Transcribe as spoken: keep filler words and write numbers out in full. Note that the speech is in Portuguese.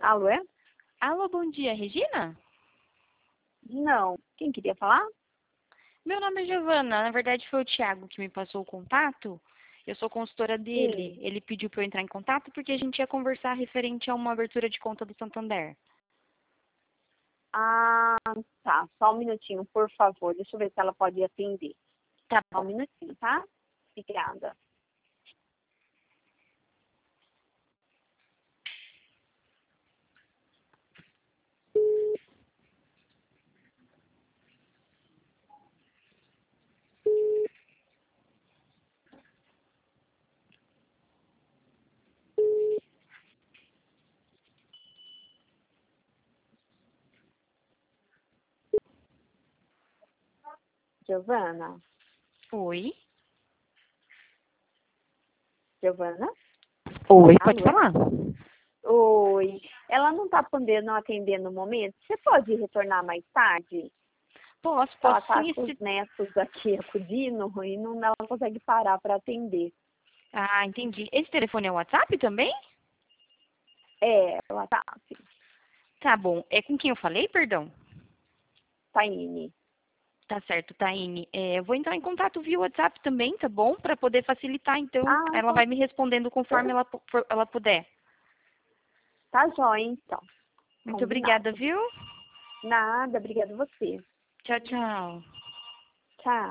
Alô, é? Alô, bom dia, Regina? Não. Quem queria falar? Meu nome é Giovana. Na verdade, foi o Thiago que me passou o contato. Eu sou consultora dele. Sim. Ele pediu para eu entrar em contato porque a gente ia conversar referente a uma abertura de conta do Santander. Ah, tá. Só um minutinho, por favor. Deixa eu ver se ela pode atender. Tá Só um bom. minutinho, tá? Obrigada. Giovana? Oi? Giovana? Oi, pode Alô, é? falar. Oi. Ela não tá podendo atender no momento. Você pode retornar mais tarde? Posso, posso Ela tá sim. com esse- os netos aqui acudindo e não, ela não consegue parar para atender. Ah, entendi. Esse telefone é o WhatsApp também? É, ela tá, Tá bom. É com quem eu falei, perdão? Taine. Tá certo, Taine. É, eu vou entrar em contato via WhatsApp também, tá bom? Para poder facilitar, então Ah, ela vai me respondendo conforme ela, pu- for- ela puder. tá jóia, então. Muito obrigada, Combinado. viu? Nada, obrigada a você. Tchau, tchau. Tchau.